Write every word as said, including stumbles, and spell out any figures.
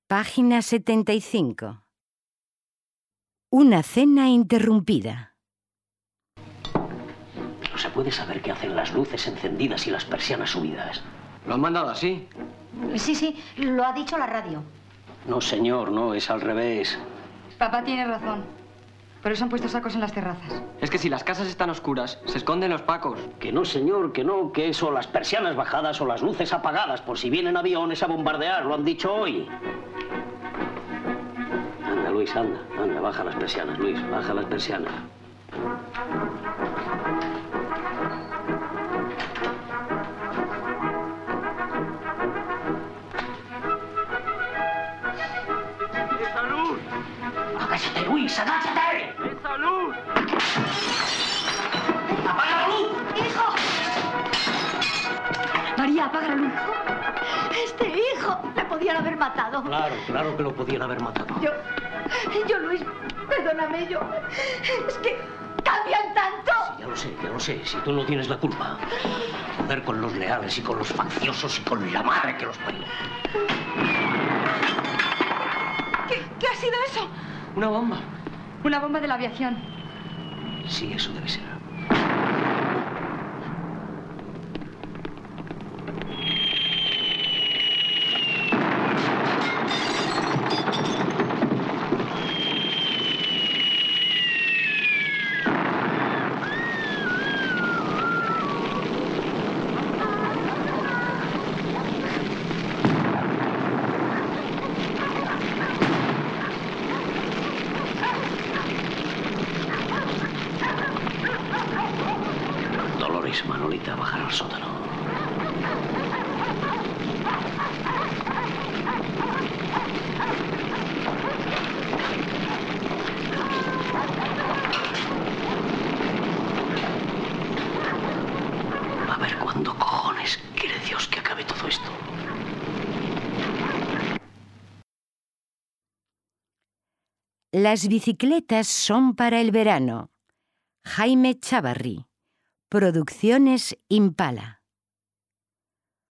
Página setenta y cinco. Una cena interrumpida. No se puede saber qué hacen las luces encendidas y las persianas subidas. ¿Lo han mandado así? Sí, sí, lo ha dicho la radio. No, señor, no, es al revés. Papá tiene razón. Por eso han puesto sacos en las terrazas. Es que si las casas están oscuras, se esconden los pacos. Que no, señor, que no, que eso, las persianas bajadas o las luces apagadas, por si vienen aviones a bombardear, lo han dicho hoy. Anda, Luis, anda, anda, baja las persianas, Luis, baja las persianas. ¡Esa luz! ¡Agáchate, Luis, agáchate! ¡Esa luz! ¡Apaga la luz! ¡Hijo! María, apaga la luz. ¡Este hijo! Le podían haber matado. Claro, claro que lo podían haber matado. Yo... Yo, Luis, perdóname, yo... Es que cambian tanto. Sí, ya lo sé, ya lo sé, si tú no tienes la culpa. Joder con los leales y con los facciosos y con la madre que los parió. ¿Qué, ¿Qué ha sido eso? Una bomba. Una bomba de la aviación. Sí, eso debe ser. Dolores, Manolita, bajar al sótano. A ver cuándo cojones quiere Dios que acabe todo esto. Las bicicletas son para el verano. Jaime Chavarri. Producciones Impala.